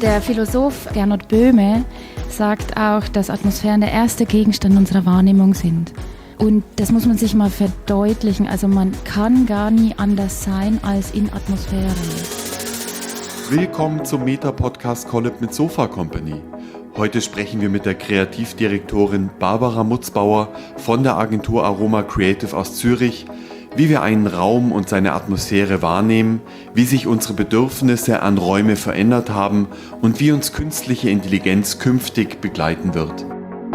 Der Philosoph Gernot Böhme sagt auch, dass Atmosphären der erste Gegenstand unserer Wahrnehmung sind. Und das muss man sich mal verdeutlichen. Also man kann gar nie anders sein als in Atmosphären. Willkommen zum Meta-Podcast Collab mit Sofa Company. Heute sprechen wir mit der Kreativdirektorin Barbara Mutzbauer von der Agentur Aroma Creative aus Zürich, wie wir einen Raum und seine Atmosphäre wahrnehmen, wie sich unsere Bedürfnisse an Räume verändert haben und wie uns künstliche Intelligenz künftig begleiten wird.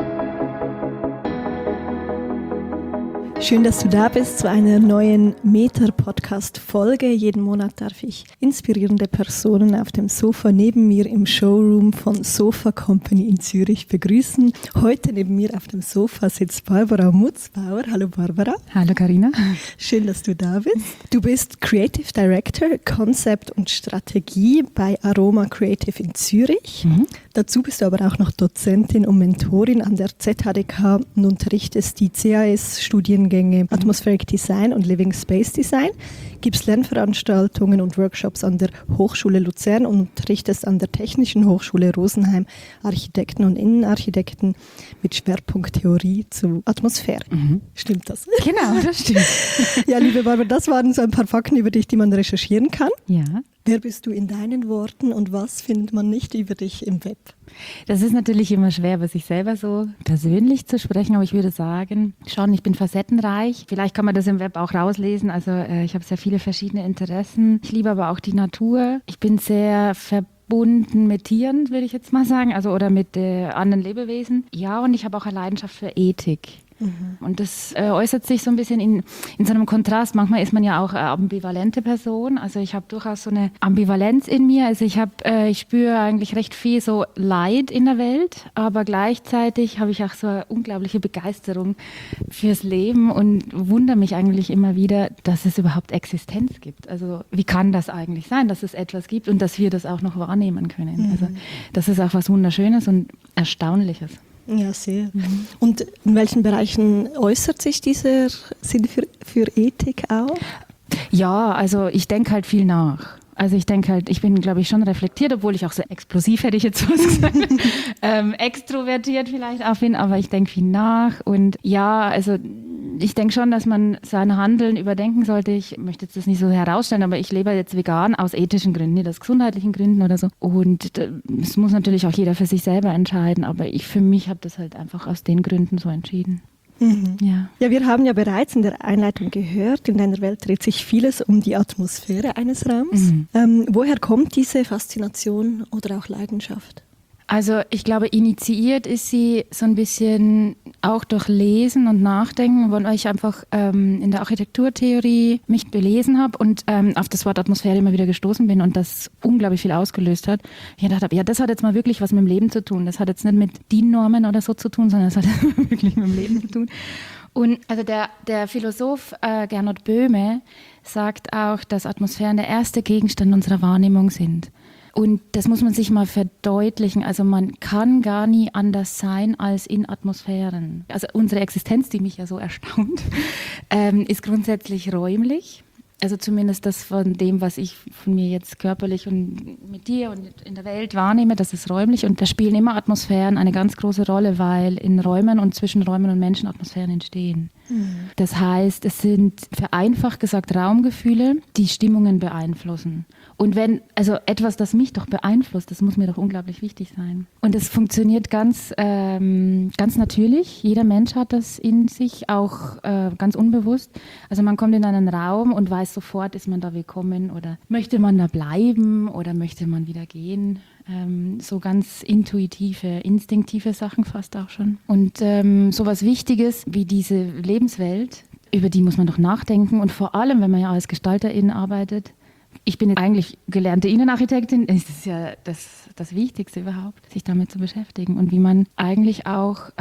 Schön, dass du da bist zu einer neuen Meta-Podcast-Folge. Jeden Monat darf ich inspirierende Personen auf dem Sofa neben mir im Showroom von Sofa Company in Zürich begrüßen. Heute neben mir auf dem Sofa sitzt Barbara Mutzbauer. Hallo Barbara. Hallo Carina. Schön, dass du da bist. Du bist Creative Director, Konzept und Strategie bei Aroma Creative in Zürich. Dazu bist du aber auch noch Dozentin und Mentorin an der ZHDK und unterrichtest die CAS-Studiengänge Atmospheric Design und Living Space Design, gibst Lernveranstaltungen und Workshops an der Hochschule Luzern und unterrichtest an der Technischen Hochschule Rosenheim Architekten und Innenarchitekten mit Schwerpunkt Theorie zu Atmosphäre. Stimmt das? Genau, das stimmt. Ja, liebe Barbara, das waren so ein paar Fakten über dich, die man recherchieren kann. Ja. Wer bist du in deinen Worten und was findet man nicht über dich im Web? Das ist natürlich immer schwer, über sich selber so persönlich zu sprechen, aber ich würde sagen, schon, ich bin facettenreich. Vielleicht kann man das im Web auch rauslesen. Also ich habe sehr viele verschiedene Interessen. Ich liebe aber auch die Natur. Ich bin sehr verbunden mit Tieren, würde ich jetzt mal sagen, also oder mit anderen Lebewesen. Ja, und ich habe auch eine Leidenschaft für Ethik. Und das äußert sich so ein bisschen in so einem Kontrast. Manchmal ist man ja auch eine ambivalente Person. Also ich habe durchaus so eine Ambivalenz in mir. Also ich spüre eigentlich recht viel so Leid in der Welt, aber gleichzeitig habe ich auch so eine unglaubliche Begeisterung fürs Leben und wundere mich eigentlich immer wieder, dass es überhaupt Existenz gibt. Also wie kann das eigentlich sein, dass es etwas gibt und dass wir das auch noch wahrnehmen können? Also das ist auch was Wunderschönes und Erstaunliches. Ja, sehr. Und in welchen Bereichen äußert sich dieser Sinn für Ethik auch? Ja, also ich denke halt viel nach. Also ich denke halt, ich bin, glaube ich, schon reflektiert, obwohl ich auch so explosiv, hätte ich jetzt was gesagt, extrovertiert vielleicht auch bin, aber ich denke viel nach. Und ja, also ich denke schon, dass man sein Handeln überdenken sollte. Ich möchte jetzt das nicht so herausstellen, aber ich lebe jetzt vegan aus ethischen Gründen, nicht aus gesundheitlichen Gründen oder so. Und das muss natürlich auch jeder für sich selber entscheiden, aber ich für mich habe das halt einfach aus den Gründen so entschieden. Ja, wir haben ja bereits in der Einleitung gehört, in deiner Welt dreht sich vieles um die Atmosphäre eines Raums. Woher kommt diese Faszination oder auch Leidenschaft? Also ich glaube, initiiert ist sie so ein bisschen auch durch Lesen und Nachdenken, weil ich einfach in der Architekturtheorie mich belesen habe und auf das Wort Atmosphäre immer wieder gestoßen bin und das unglaublich viel ausgelöst hat. Ich gedacht habe, ja, das hat jetzt mal wirklich was mit dem Leben zu tun. Das hat jetzt nicht mit DIN-Normen oder so zu tun, sondern das hat wirklich mit dem Leben zu tun. Und also der Philosoph Gernot Böhme sagt auch, dass Atmosphären der erste Gegenstand unserer Wahrnehmung sind. Und das muss man sich mal verdeutlichen. Also man kann gar nie anders sein als in Atmosphären. Also unsere Existenz, die mich ja so erstaunt, ist grundsätzlich räumlich. Also zumindest das von dem, was ich von mir jetzt körperlich und mit dir und in der Welt wahrnehme, das ist räumlich. Und da spielen immer Atmosphären eine ganz große Rolle, weil in Räumen und zwischen Räumen und Menschen Atmosphären entstehen. Das heißt, es sind vereinfacht gesagt Raumgefühle, die Stimmungen beeinflussen. Und wenn, also etwas, das mich doch beeinflusst, das muss mir doch unglaublich wichtig sein. Und es funktioniert ganz natürlich. Jeder Mensch hat das in sich, auch ganz unbewusst. Also man kommt in einen Raum und weiß sofort, ist man da willkommen oder möchte man da bleiben oder möchte man wieder gehen. So ganz intuitive, instinktive Sachen fast auch schon. Und so was Wichtiges wie diese Lebenswelt, über die muss man doch nachdenken. Und vor allem, wenn man ja als Gestalterin arbeitet, ich bin jetzt eigentlich gelernte Innenarchitektin, es ist ja das Wichtigste überhaupt, sich damit zu beschäftigen und wie man eigentlich auch,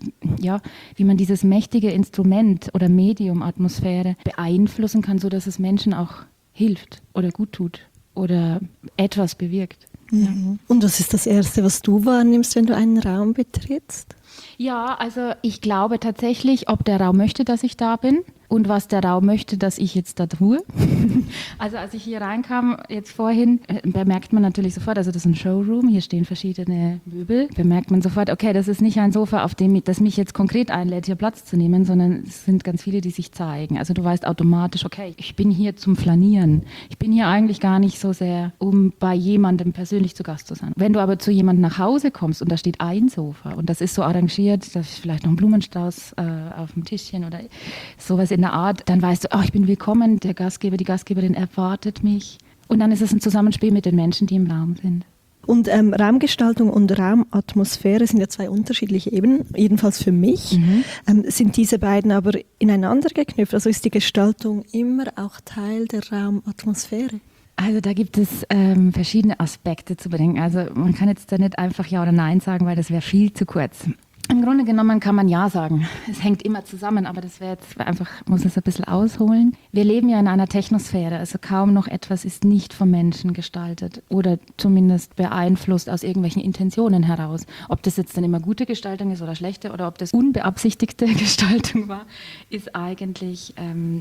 wie man dieses mächtige Instrument oder Medium Atmosphäre beeinflussen kann, sodass es Menschen auch hilft oder gut tut oder etwas bewirkt. Ja. Und was ist das Erste, was du wahrnimmst, wenn du einen Raum betrittst? Ja, also ich glaube tatsächlich, ob der Raum möchte, dass ich da bin. und was der Raum möchte, dass ich jetzt da tue. Also als ich hier reinkam, jetzt vorhin, bemerkt man natürlich sofort, also das ist ein Showroom, hier stehen verschiedene Möbel, bemerkt man sofort, okay, das ist nicht ein Sofa, auf dem das mich jetzt konkret einlädt, hier Platz zu nehmen, sondern es sind ganz viele, die sich zeigen. Also du weißt automatisch, okay, ich bin hier zum Flanieren. Ich bin hier eigentlich gar nicht so sehr, um bei jemandem persönlich zu Gast zu sein. Wenn du aber zu jemandem nach Hause kommst und da steht ein Sofa und das ist so arrangiert, da ist vielleicht noch ein Blumenstrauß auf dem Tischchen oder sowas in der Art, dann weißt du, ich bin willkommen, der Gastgeber, die Gastgeberin erwartet mich. Und dann ist es ein Zusammenspiel mit den Menschen, die im Raum sind. Und Raumgestaltung und Raumatmosphäre sind ja zwei unterschiedliche Ebenen, jedenfalls für mich. Sind diese beiden aber ineinander geknüpft? Also ist die Gestaltung immer auch Teil der Raumatmosphäre? Also da gibt es verschiedene Aspekte zu bedenken. Also man kann jetzt da nicht einfach Ja oder Nein sagen, weil das wäre viel zu kurz. Im Grunde genommen kann man Ja sagen. Es hängt immer zusammen, aber das wäre jetzt einfach, muss es ein bisschen ausholen. Wir leben ja in einer Technosphäre, also kaum noch etwas ist nicht vom Menschen gestaltet oder zumindest beeinflusst aus irgendwelchen Intentionen heraus. Ob das jetzt dann immer gute Gestaltung ist oder schlechte oder ob das unbeabsichtigte Gestaltung war, ist eigentlich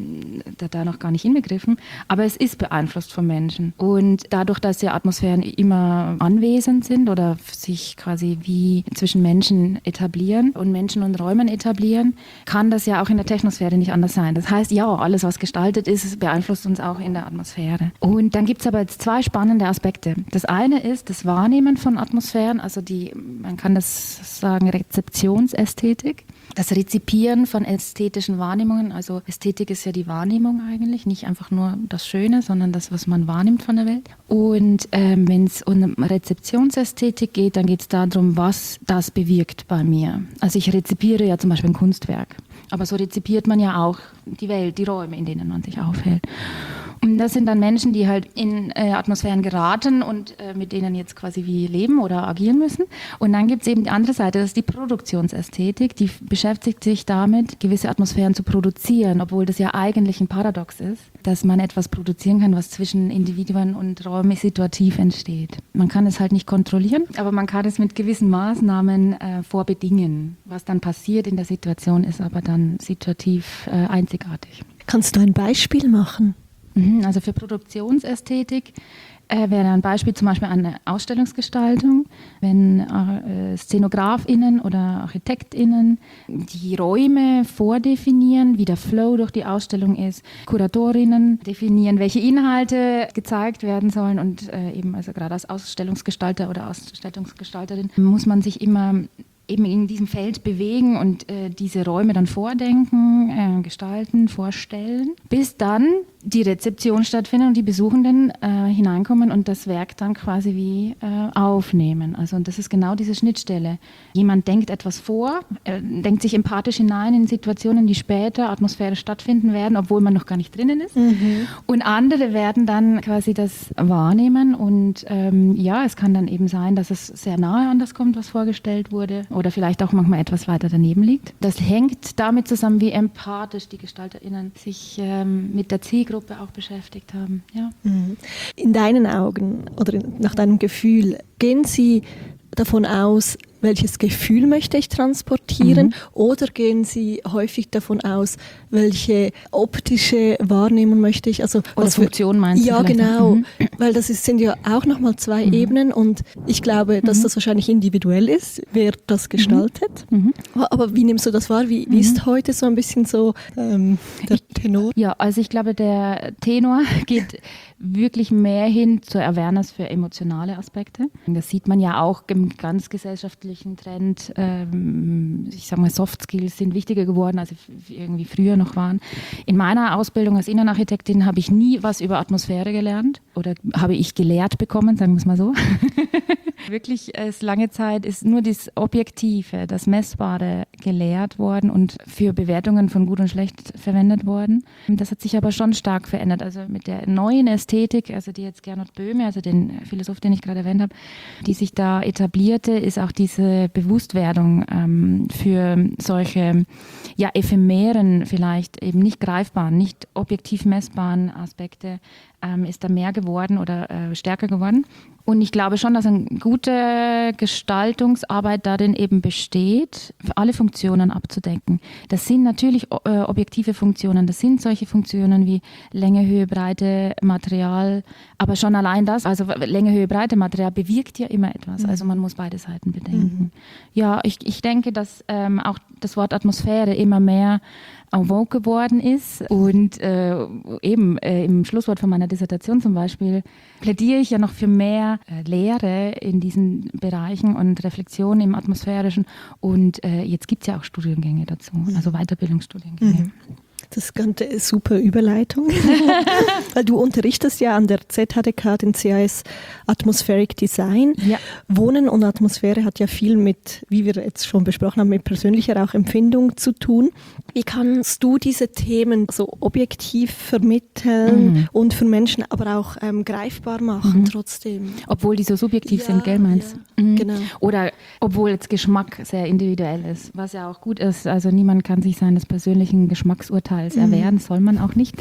da noch gar nicht inbegriffen. Aber es ist beeinflusst vom Menschen. Und dadurch, dass ja Atmosphären immer anwesend sind oder sich quasi wie zwischen Menschen etablieren und Menschen und Räumen etablieren, kann das ja auch in der Technosphäre nicht anders sein. Das heißt, ja, alles, was gestaltet ist, beeinflusst uns auch in der Atmosphäre. Und dann gibt es aber jetzt zwei spannende Aspekte. Das eine ist das Wahrnehmen von Atmosphären, also man kann das sagen, Rezeptionsästhetik. Das Rezipieren von ästhetischen Wahrnehmungen, also Ästhetik ist ja die Wahrnehmung eigentlich, nicht einfach nur das Schöne, sondern das, was man wahrnimmt von der Welt. Und wenn es um Rezeptionsästhetik geht, dann geht es darum, was das bewirkt bei mir. Also ich rezipiere ja zum Beispiel ein Kunstwerk, aber so rezipiert man ja auch die Welt, die Räume, in denen man sich aufhält. Und das sind dann Menschen, die halt in Atmosphären geraten und mit denen jetzt quasi wie leben oder agieren müssen. Und dann gibt es eben die andere Seite, das ist die Produktionsästhetik, die beschäftigt sich damit, gewisse Atmosphären zu produzieren, obwohl das ja eigentlich ein Paradox ist, dass man etwas produzieren kann, was zwischen Individuen und Räumen situativ entsteht. Man kann es halt nicht kontrollieren, aber man kann es mit gewissen Maßnahmen vorbedingen. Was dann passiert in der Situation, ist aber dann situativ einzigartig. Kannst du ein Beispiel machen? Also für Produktionsästhetik wäre ein Beispiel zum Beispiel eine Ausstellungsgestaltung, wenn SzenografInnen oder ArchitektInnen die Räume vordefinieren, wie der Flow durch die Ausstellung ist, KuratorInnen definieren, welche Inhalte gezeigt werden sollen und eben also gerade als Ausstellungsgestalter oder Ausstellungsgestalterin muss man sich immer eben in diesem Feld bewegen und diese Räume dann vordenken, gestalten, vorstellen, bis dann die Rezeption stattfindet und die Besuchenden hineinkommen und das Werk dann quasi wie aufnehmen. Also und das ist genau diese Schnittstelle. Jemand denkt etwas vor, denkt sich empathisch hinein in Situationen, die später atmosphärisch stattfinden werden, obwohl man noch gar nicht drinnen ist. Und andere werden dann quasi das wahrnehmen und es kann dann eben sein, dass es sehr nahe an das kommt, was vorgestellt wurde oder vielleicht auch manchmal etwas weiter daneben liegt. Das hängt damit zusammen, wie empathisch die GestalterInnen sich mit der Zielgruppe auch beschäftigt haben. Ja. In deinen Augen oder nach deinem Gefühl, gehen Sie davon aus, welches Gefühl möchte ich transportieren oder gehen Sie häufig davon aus, welche optische Wahrnehmung möchte ich? Also oder Funktion meinst du? Ja, genau, weil das sind ja auch nochmal zwei Ebenen und ich glaube, dass das wahrscheinlich individuell ist, wer das gestaltet. Aber wie nimmst du das wahr? Wie ist heute so ein bisschen so der Tenor? Ja, also ich glaube, der Tenor geht wirklich mehr hin zur Awareness für emotionale Aspekte. Das sieht man ja auch im ganz gesellschaftlichen Trend. Ich sage mal, Soft Skills sind wichtiger geworden, als sie irgendwie früher noch waren. In meiner Ausbildung als Innenarchitektin habe ich nie was über Atmosphäre gelernt oder habe ich gelehrt bekommen, sagen wir es mal so. Wirklich, lange Zeit ist nur das Objektive, das Messbare gelehrt worden und für Bewertungen von gut und schlecht verwendet worden. Das hat sich aber schon stark verändert. Also mit der neuen Ästhetik, also die jetzt Gernot Böhme, also den Philosoph, den ich gerade erwähnt habe, die sich da etablierte, ist auch diese Bewusstwerdung für solche ephemeren, vielleicht eben nicht greifbaren, nicht objektiv messbaren Aspekte ist da mehr geworden oder stärker geworden. Und ich glaube schon, dass eine gute Gestaltungsarbeit darin eben besteht, für alle Funktionen abzudecken. Das sind natürlich objektive Funktionen, das sind solche Funktionen wie Länge, Höhe, Breite, Material, aber schon allein das, also Länge, Höhe, Breite, Material bewirkt ja immer etwas, also man muss beide Seiten bedenken. Ja, ich denke, dass auch das Wort Atmosphäre immer mehr en vogue geworden ist und eben im Schlusswort von meiner Dissertation zum Beispiel plädiere ich ja noch für mehr Lehre in diesen Bereichen und Reflexion im Atmosphärischen und jetzt gibt es ja auch Studiengänge dazu, also Weiterbildungsstudiengänge. Das ist eine ganz super Überleitung, weil du unterrichtest ja an der ZHDK den CAS Atmospheric Design. Ja. Wohnen und Atmosphäre hat ja viel mit, wie wir jetzt schon besprochen haben, mit persönlicher auch Empfindung zu tun. Wie kannst du diese Themen so objektiv vermitteln und für Menschen aber auch greifbar machen trotzdem? Obwohl die so subjektiv sind, gell, meinst du? Genau. Oder obwohl jetzt Geschmack sehr individuell ist, was ja auch gut ist. Also niemand kann sich seines persönlichen Geschmacksurteils erwehren, soll man auch nicht.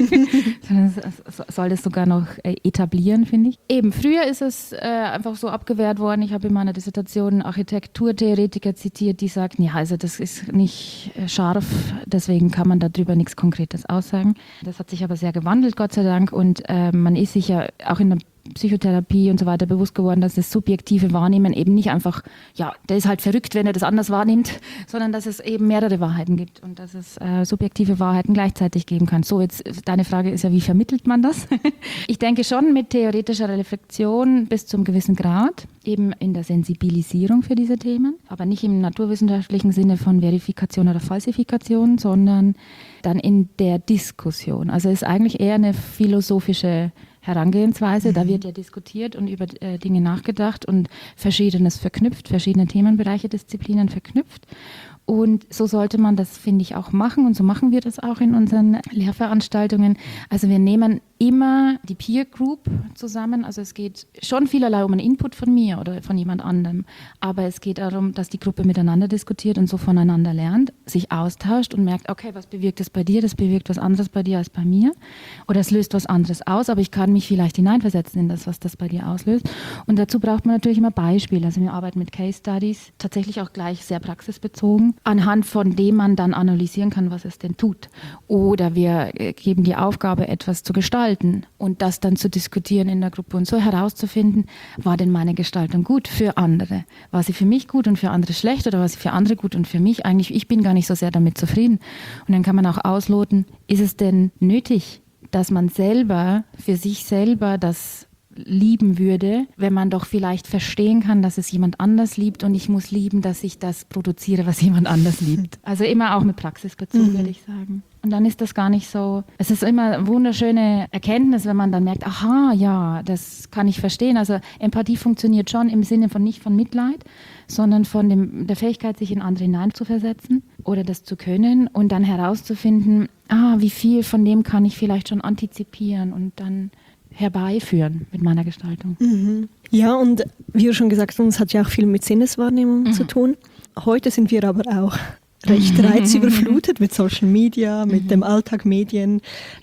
Sondern soll das sogar noch etablieren, finde ich. Eben, früher ist es einfach so abgewehrt worden. Ich habe in meiner Dissertation Architekturtheoretiker zitiert, die sagten, ja, also das ist nicht scharf, deswegen kann man darüber nichts Konkretes aussagen. Das hat sich aber sehr gewandelt, Gott sei Dank. Und man ist sich ja auch in der Psychotherapie und so weiter bewusst geworden, dass das subjektive Wahrnehmen eben nicht einfach, ja, der ist halt verrückt, wenn er das anders wahrnimmt, sondern dass es eben mehrere Wahrheiten gibt und dass es subjektive Wahrheiten gleichzeitig geben kann. So, jetzt deine Frage ist ja, wie vermittelt man das? Ich denke schon mit theoretischer Reflexion bis zum gewissen Grad, eben in der Sensibilisierung für diese Themen, aber nicht im naturwissenschaftlichen Sinne von Verifikation oder Falsifikation, sondern dann in der Diskussion. Also es ist eigentlich eher eine philosophische Herangehensweise, da wird ja diskutiert und über Dinge nachgedacht und Verschiedenes verknüpft, verschiedene Themenbereiche, Disziplinen verknüpft. Und so sollte man das, finde ich, auch machen und so machen wir das auch in unseren Lehrveranstaltungen. Also wir nehmen immer die Peer Group zusammen, also es geht schon vielerlei um einen Input von mir oder von jemand anderem, aber es geht darum, dass die Gruppe miteinander diskutiert und so voneinander lernt, sich austauscht und merkt, okay, was bewirkt das bei dir, das bewirkt was anderes bei dir als bei mir oder es löst was anderes aus, aber ich kann mich vielleicht hineinversetzen in das, was das bei dir auslöst und dazu braucht man natürlich immer Beispiele, also wir arbeiten mit Case Studies, tatsächlich auch gleich sehr praxisbezogen, anhand von dem man dann analysieren kann, was es denn tut oder wir geben die Aufgabe, etwas zu gestalten und das dann zu diskutieren in der Gruppe und so herauszufinden, war denn meine Gestaltung gut für andere? War sie für mich gut und für andere schlecht oder war sie für andere gut und für mich? Eigentlich, ich bin gar nicht so sehr damit zufrieden. Und dann kann man auch ausloten, ist es denn nötig, dass man selber, für sich selber das lieben würde, wenn man doch vielleicht verstehen kann, dass es jemand anders liebt und ich muss lieben, dass ich das produziere, was jemand anders liebt. Also immer auch mit Praxisbezug, würde ich sagen. Und dann ist das gar nicht so, es ist immer eine wunderschöne Erkenntnis, wenn man dann merkt, aha, ja, das kann ich verstehen. Also Empathie funktioniert schon im Sinne von nicht von Mitleid, sondern von der Fähigkeit, sich in andere hineinzuversetzen oder das zu können und dann herauszufinden, wie viel von dem kann ich vielleicht schon antizipieren und dann herbeiführen mit meiner Gestaltung. Ja, und wie du schon gesagt hast, es hat ja auch viel mit Sinneswahrnehmung zu tun. Heute sind wir aber auch recht reizüberflutet mit Social Media, mit dem Alltag, Medien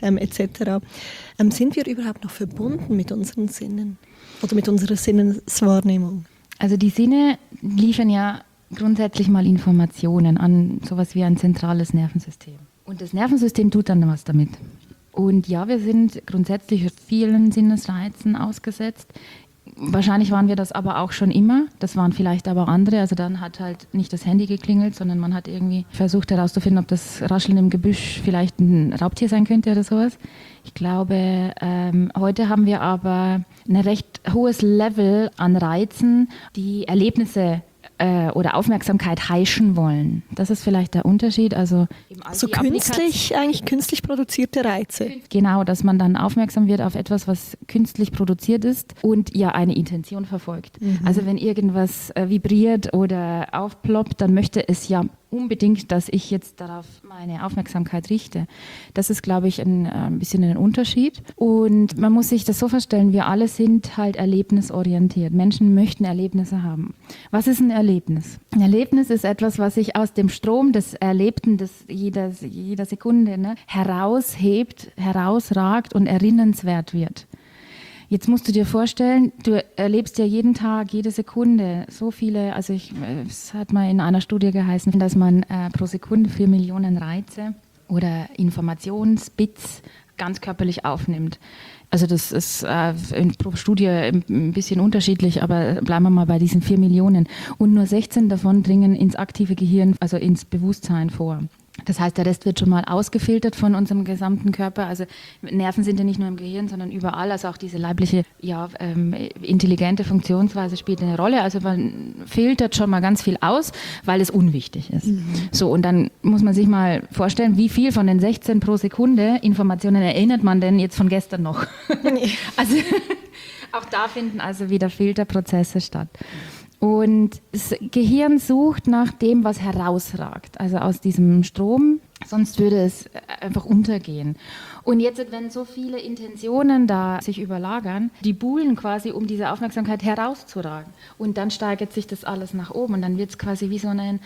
etc. Sind wir überhaupt noch verbunden mit unseren Sinnen oder mit unserer Sinneswahrnehmung? Also die Sinne liefern ja grundsätzlich mal Informationen an sowas wie ein zentrales Nervensystem. Und das Nervensystem tut dann was damit. Und ja, wir sind grundsätzlich vielen Sinnesreizen ausgesetzt. Wahrscheinlich waren wir das aber auch schon immer. Das waren vielleicht aber auch andere. Also dann hat halt nicht das Handy geklingelt, sondern man hat irgendwie versucht herauszufinden, ob das Rascheln im Gebüsch vielleicht ein Raubtier sein könnte oder sowas. Ich glaube, heute haben wir aber ein recht hohes Level an Reizen, die Erlebnisse oder Aufmerksamkeit heischen wollen. Das ist vielleicht der Unterschied. Also künstlich produzierte Reize. Genau, dass man dann aufmerksam wird auf etwas, was künstlich produziert ist und ja eine Intention verfolgt. Also wenn irgendwas vibriert oder aufploppt, dann möchte es ja unbedingt, dass ich jetzt darauf meine Aufmerksamkeit richte. Das ist, glaube ich, ein bisschen ein Unterschied. Und man muss sich das so vorstellen, wir alle sind halt erlebnisorientiert. Menschen möchten Erlebnisse haben. Was ist ein Erlebnis? Ein Erlebnis ist etwas, was sich aus dem Strom des Erlebten, jeder Sekunde heraushebt, herausragt und erinnernswert wird. Jetzt musst du dir vorstellen, du erlebst ja jeden Tag, jede Sekunde so viele, es hat mal in einer Studie geheißen, dass man pro Sekunde 4 Millionen Reize oder Informationsbits ganz körperlich aufnimmt. Also das ist pro Studie ein bisschen unterschiedlich, aber bleiben wir mal bei diesen 4 Millionen. Und nur 16 davon dringen ins aktive Gehirn, also ins Bewusstsein vor. Das heißt, der Rest wird schon mal ausgefiltert von unserem gesamten Körper. Also Nerven sind ja nicht nur im Gehirn, sondern überall. Also auch diese leibliche, intelligente Funktionsweise spielt eine Rolle. Also man filtert schon mal ganz viel aus, weil es unwichtig ist. So, und dann muss man sich mal vorstellen, wie viel von den 16 pro Sekunde Informationen erinnert man denn jetzt von gestern noch? Also auch da finden also wieder Filterprozesse statt. Und das Gehirn sucht nach dem, was herausragt, also aus diesem Strom, sonst würde es einfach untergehen. Und jetzt, wenn so viele Intentionen da sich überlagern, die buhlen quasi, um diese Aufmerksamkeit herauszuragen. Und dann steigert sich das alles nach oben und dann wird es quasi wie so ein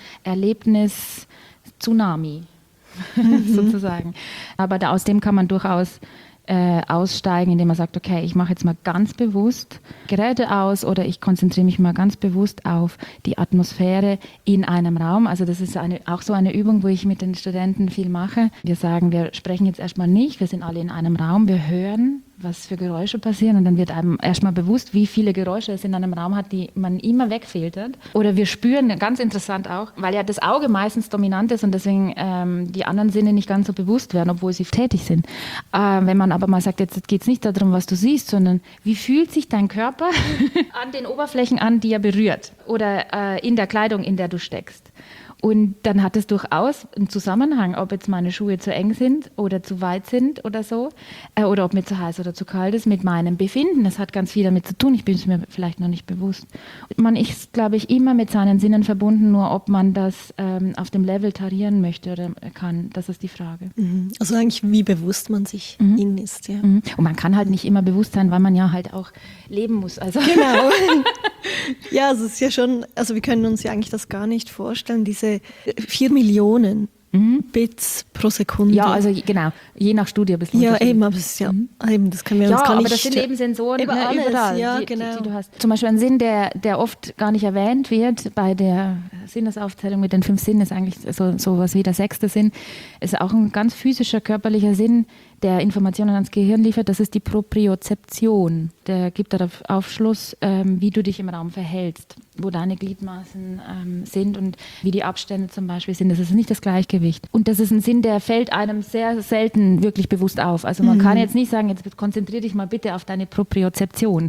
Erlebnis-Tsunami sozusagen. Aber aus dem kann man durchaus aussteigen, indem man sagt, okay, ich mache jetzt mal ganz bewusst Geräte aus oder ich konzentriere mich mal ganz bewusst auf die Atmosphäre in einem Raum. Also das ist auch so eine Übung, wo ich mit den Studenten viel mache. Wir sagen, wir sprechen jetzt erstmal nicht, wir sind alle in einem Raum, wir hören, was für Geräusche passieren und dann wird einem erstmal bewusst, wie viele Geräusche es in einem Raum hat, die man immer wegfiltert. Oder wir spüren, ganz interessant auch, weil ja das Auge meistens dominant ist und deswegen die anderen Sinne nicht ganz so bewusst werden, obwohl sie tätig sind. Wenn man aber mal sagt, jetzt geht es nicht darum, was du siehst, sondern wie fühlt sich dein Körper an den Oberflächen an, die er berührt oder in der Kleidung, in der du steckst. Und dann hat es durchaus einen Zusammenhang, ob jetzt meine Schuhe zu eng sind oder zu weit sind oder so, oder ob mir zu heiß oder zu kalt ist, mit meinem Befinden. Das hat ganz viel damit zu tun, ich bin es mir vielleicht noch nicht bewusst. Man ist, glaube ich, immer mit seinen Sinnen verbunden, nur ob man das auf dem Level tarieren möchte oder kann, das ist die Frage. Also eigentlich, wie bewusst man sich innen ist. Ja. Und man kann halt nicht immer bewusst sein, weil man ja halt auch leben muss. Also. Genau. Ja, es ist ja schon, also wir können uns ja eigentlich das gar nicht vorstellen, diese 4 Millionen Bits pro Sekunde. Ja, also genau, je nach Studie ein bisschen. Ja, eben, aber es ist ja, eben, das können wir uns gar nicht. Ja, aber das sind eben Sensoren überall, ja, die genau. du hast. Zum Beispiel ein Sinn, der oft gar nicht erwähnt wird bei der Sinnesaufzählung mit den 5 Sinnen, ist eigentlich so was wie der 6. Sinn, ist auch ein ganz physischer, körperlicher Sinn, der Informationen ans Gehirn liefert, das ist die Propriozeption. Der gibt darauf Aufschluss, wie du dich im Raum verhältst, wo deine Gliedmaßen sind und wie die Abstände zum Beispiel sind. Das ist nicht das Gleichgewicht. Und das ist ein Sinn, der fällt einem sehr selten wirklich bewusst auf. Also man kann jetzt nicht sagen, jetzt konzentriere dich mal bitte auf deine Propriozeption.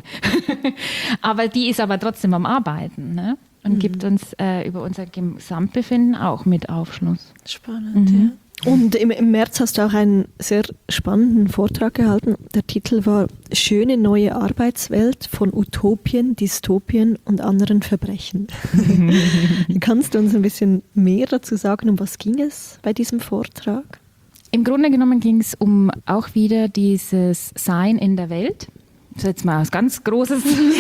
Aber die ist aber trotzdem am Arbeiten, ne? Und gibt uns über unser Gesamtbefinden auch mit Aufschluss. Spannend, ja. Und im März hast du auch einen sehr spannenden Vortrag gehalten. Der Titel war Schöne neue Arbeitswelt von Utopien, Dystopien und anderen Verbrechen. Kannst du uns ein bisschen mehr dazu sagen, um was ging es bei diesem Vortrag? Im Grunde genommen ging es um auch wieder dieses Sein in der Welt. Das ist jetzt mal was ganz Großes.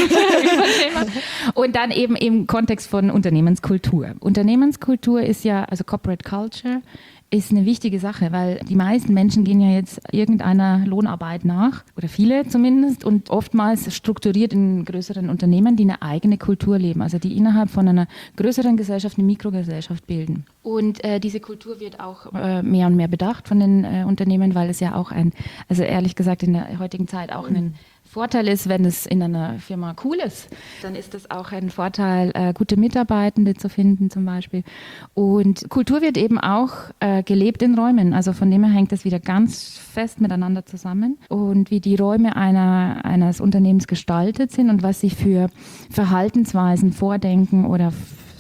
Und dann eben im Kontext von Unternehmenskultur. Unternehmenskultur ist ja, also Corporate Culture, ist eine wichtige Sache, weil die meisten Menschen gehen ja jetzt irgendeiner Lohnarbeit nach, oder viele zumindest, und oftmals strukturiert in größeren Unternehmen, die eine eigene Kultur leben, also die innerhalb von einer größeren Gesellschaft eine Mikrogesellschaft bilden. Und diese Kultur wird auch mehr und mehr bedacht von den Unternehmen, weil es ja auch also ehrlich gesagt in der heutigen Zeit auch ein Vorteil ist, wenn es in einer Firma cool ist, dann ist es auch ein Vorteil, gute Mitarbeitende zu finden zum Beispiel. Und Kultur wird eben auch gelebt in Räumen, also von dem her hängt das wieder ganz fest miteinander zusammen. Und wie die Räume eines Unternehmens gestaltet sind und was sie für Verhaltensweisen, Vordenken oder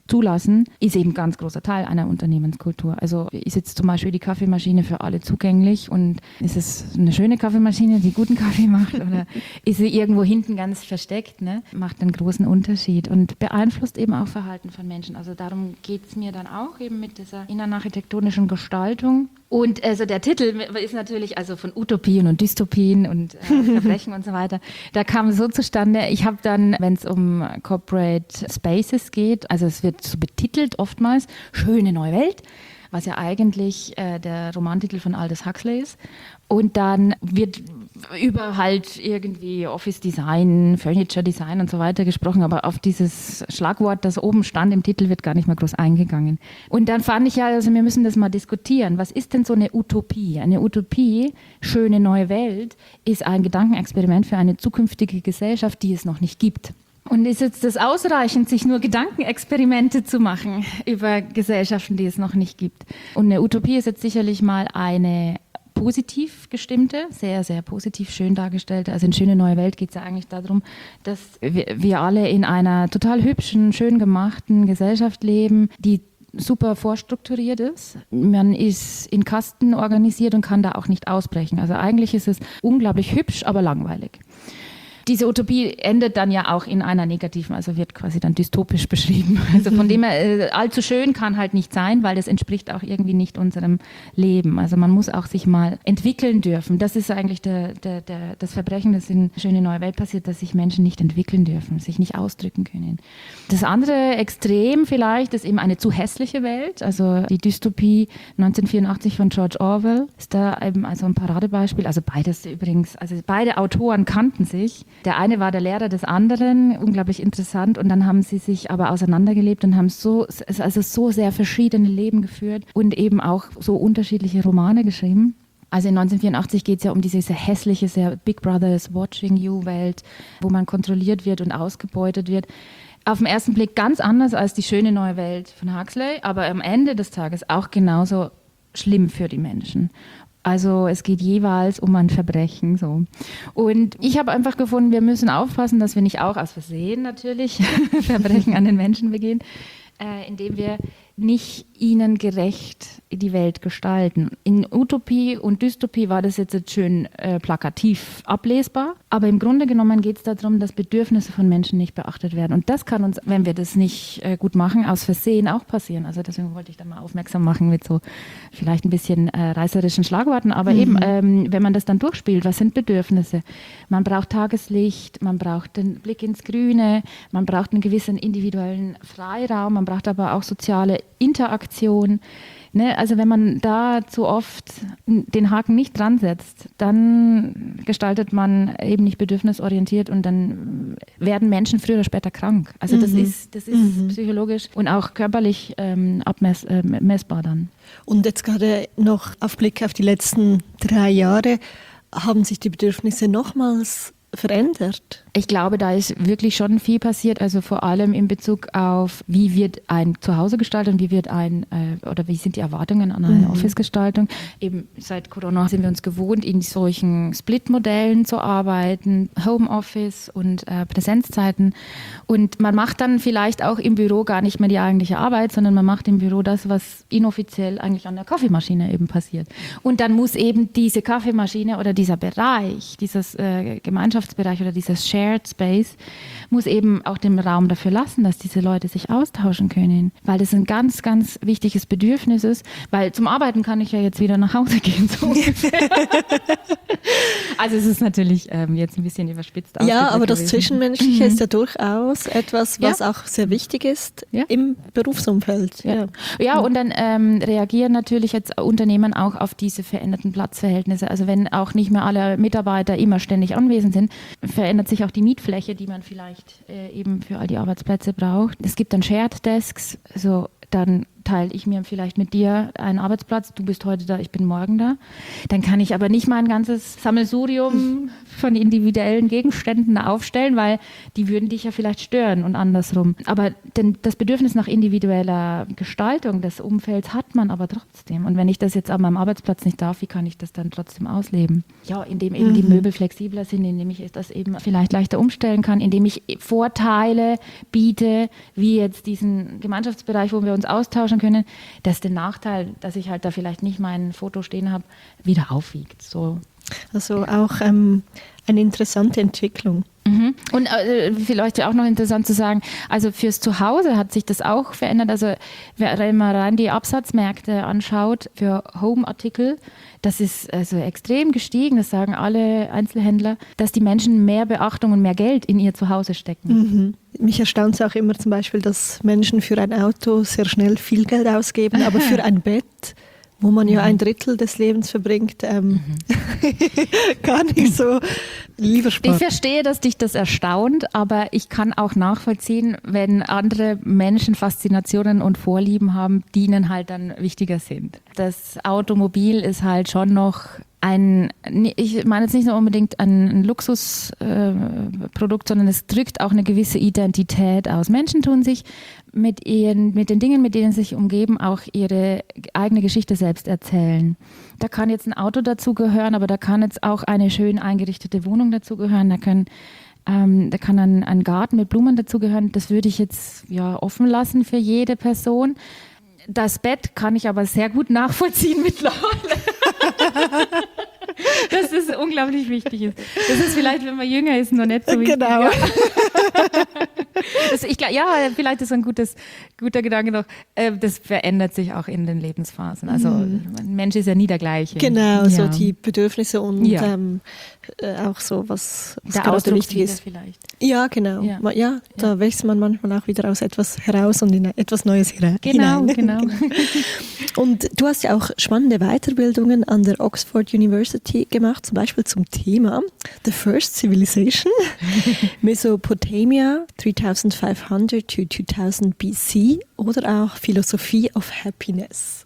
zulassen, ist eben ein ganz großer Teil einer Unternehmenskultur. Also ist jetzt zum Beispiel die Kaffeemaschine für alle zugänglich und ist es eine schöne Kaffeemaschine, die guten Kaffee macht oder ist sie irgendwo hinten ganz versteckt, ne? Macht einen großen Unterschied und beeinflusst eben auch Verhalten von Menschen. Also darum geht es mir dann auch eben mit dieser innenarchitektonischen Gestaltung. Und also der Titel ist natürlich also von Utopien und Dystopien und Verbrechen und so weiter. Da kam so zustande, ich habe dann, wenn es um Corporate Spaces geht, also es wird so betitelt oftmals, schöne neue Welt, was ja eigentlich der Romantitel von Aldous Huxley ist. Und dann wird über halt irgendwie Office Design, Furniture Design und so weiter gesprochen, aber auf dieses Schlagwort, das oben stand im Titel, wird gar nicht mal groß eingegangen. Und dann fand ich ja, also wir müssen das mal diskutieren. Was ist denn so eine Utopie? Eine Utopie, schöne neue Welt, ist ein Gedankenexperiment für eine zukünftige Gesellschaft, die es noch nicht gibt. Und ist jetzt das ausreichend, sich nur Gedankenexperimente zu machen über Gesellschaften, die es noch nicht gibt? Und eine Utopie ist jetzt sicherlich mal eine positiv gestimmte, sehr, sehr positiv schön dargestellte. Also in Schöne Neue Welt geht es ja eigentlich darum, dass wir alle in einer total hübschen, schön gemachten Gesellschaft leben, die super vorstrukturiert ist. Man ist in Kasten organisiert und kann da auch nicht ausbrechen. Also eigentlich ist es unglaublich hübsch, aber langweilig. Diese Utopie endet dann ja auch in einer negativen, also wird quasi dann dystopisch beschrieben. Also von dem her, allzu schön kann halt nicht sein, weil das entspricht auch irgendwie nicht unserem Leben. Also man muss auch sich mal entwickeln dürfen. Das ist eigentlich das Verbrechen, das in Schöne Neue Welt passiert, dass sich Menschen nicht entwickeln dürfen, sich nicht ausdrücken können. Das andere Extrem vielleicht ist eben eine zu hässliche Welt. Also die Dystopie 1984 von George Orwell ist da eben also ein Paradebeispiel. Also beides übrigens, also beide Autoren kannten sich. Der eine war der Lehrer des anderen, unglaublich interessant. Und dann haben sie sich aber auseinandergelebt und haben so sehr verschiedene Leben geführt und eben auch so unterschiedliche Romane geschrieben. Also in 1984 geht es ja um diese sehr hässliche, sehr Big Brother is watching you Welt, wo man kontrolliert wird und ausgebeutet wird. Auf den ersten Blick ganz anders als die Schöne neue Welt von Huxley, aber am Ende des Tages auch genauso schlimm für die Menschen. Also es geht jeweils um ein Verbrechen. So. Und ich habe einfach gefunden, wir müssen aufpassen, dass wir nicht auch aus Versehen natürlich Verbrechen an den Menschen begehen, indem wir nicht ihnen gerecht die Welt gestalten. In Utopie und Dystopie war das jetzt schön plakativ ablesbar, aber im Grunde genommen geht es darum, dass Bedürfnisse von Menschen nicht beachtet werden. Und das kann uns, wenn wir das nicht gut machen, aus Versehen auch passieren. Also deswegen wollte ich da mal aufmerksam machen mit so vielleicht ein bisschen reißerischen Schlagworten, aber eben, wenn man das dann durchspielt, was sind Bedürfnisse? Man braucht Tageslicht, man braucht den Blick ins Grüne, man braucht einen gewissen individuellen Freiraum, man braucht aber auch soziale Interaktion. Ne? Also wenn man da zu oft den Haken nicht dran setzt, dann gestaltet man eben nicht bedürfnisorientiert und dann werden Menschen früher oder später krank. Also das ist psychologisch und auch körperlich messbar dann. Und jetzt gerade noch auf Blick auf die letzten 3 Jahre, haben sich die Bedürfnisse nochmals verändert? Ich glaube, da ist wirklich schon viel passiert, also vor allem in Bezug auf, wie wird ein Zuhause gestaltet und wie sind die Erwartungen an eine Office-Gestaltung. Eben seit Corona sind wir uns gewohnt, in solchen Split-Modellen zu arbeiten, Homeoffice und Präsenzzeiten. Und man macht dann vielleicht auch im Büro gar nicht mehr die eigentliche Arbeit, sondern man macht im Büro das, was inoffiziell eigentlich an der Kaffeemaschine eben passiert. Und dann muss eben diese Kaffeemaschine oder dieser Bereich, dieses Gemeinschaftsbereich oder dieses Shared Space muss eben auch den Raum dafür lassen, dass diese Leute sich austauschen können, weil das ein ganz, ganz wichtiges Bedürfnis ist, weil zum Arbeiten kann ich ja jetzt wieder nach Hause gehen, so ungefähr. Also es ist natürlich jetzt ein bisschen überspitzt. Ja, aber das Zwischenmenschliche ist ja durchaus etwas, was auch sehr wichtig ist im Berufsumfeld. Ja, und dann reagieren natürlich jetzt Unternehmen auch auf diese veränderten Platzverhältnisse. Also wenn auch nicht mehr alle Mitarbeiter immer ständig anwesend sind, verändert sich auch die Mietfläche, die man vielleicht eben für all die Arbeitsplätze braucht. Es gibt dann Shared Desks, also dann teile ich mir vielleicht mit dir einen Arbeitsplatz, du bist heute da, ich bin morgen da. Dann kann ich aber nicht mein ganzes Sammelsurium von individuellen Gegenständen aufstellen, weil die würden dich ja vielleicht stören und andersrum. Aber das Bedürfnis nach individueller Gestaltung des Umfelds hat man aber trotzdem. Und wenn ich das jetzt an meinem Arbeitsplatz nicht darf, wie kann ich das dann trotzdem ausleben? Ja, indem eben die Möbel flexibler sind, indem ich das eben vielleicht leichter umstellen kann, indem ich Vorteile biete, wie jetzt diesen Gemeinschaftsbereich, wo wir uns austauschen können, dass der Nachteil, dass ich halt da vielleicht nicht mein Foto stehen habe, wieder aufwiegt. So. Also auch eine interessante Entwicklung. Mhm. Und vielleicht auch noch interessant zu sagen, also fürs Zuhause hat sich das auch verändert. Also wenn man rein die Absatzmärkte anschaut für Home-Artikel, das ist also extrem gestiegen, das sagen alle Einzelhändler, dass die Menschen mehr Beachtung und mehr Geld in ihr Zuhause stecken. Mich erstaunt es auch immer zum Beispiel, dass Menschen für ein Auto sehr schnell viel Geld ausgeben, aber für ein Bett, wo man ja ein Drittel des Lebens verbringt, gar nicht so lieber sparen. Ich verstehe, dass dich das erstaunt, aber ich kann auch nachvollziehen, wenn andere Menschen Faszinationen und Vorlieben haben, die ihnen halt dann wichtiger sind. Das Automobil ist halt schon noch ich meine jetzt nicht nur unbedingt ein Luxusprodukt, sondern es drückt auch eine gewisse Identität aus. Menschen tun sich mit den Dingen, mit denen sie sich umgeben, auch ihre eigene Geschichte selbst erzählen. Da kann jetzt ein Auto dazugehören, aber da kann jetzt auch eine schön eingerichtete Wohnung dazugehören. Da kann ein Garten mit Blumen dazugehören. Das würde ich jetzt offen lassen für jede Person. Das Bett kann ich aber sehr gut nachvollziehen mittlerweile. Dass es unglaublich wichtig ist. Das ist vielleicht, wenn man jünger ist, noch nicht so wichtig. Genau. Vielleicht ist ein guter Gedanke noch. Das verändert sich auch in den Lebensphasen. Also ein Mensch ist ja nie der gleiche. Genau, ja. So die Bedürfnisse und auch so, was gerade wichtig ist. Vielleicht. Ja, genau. Ja, da wächst man manchmal auch wieder aus etwas heraus und in etwas Neues hinein. Genau. Und du hast ja auch spannende Weiterbildungen an der Oxford University gemacht, zum Beispiel zum Thema The First Civilization, Mesopotamia 3500 to 2000 BC oder auch Philosophie of Happiness.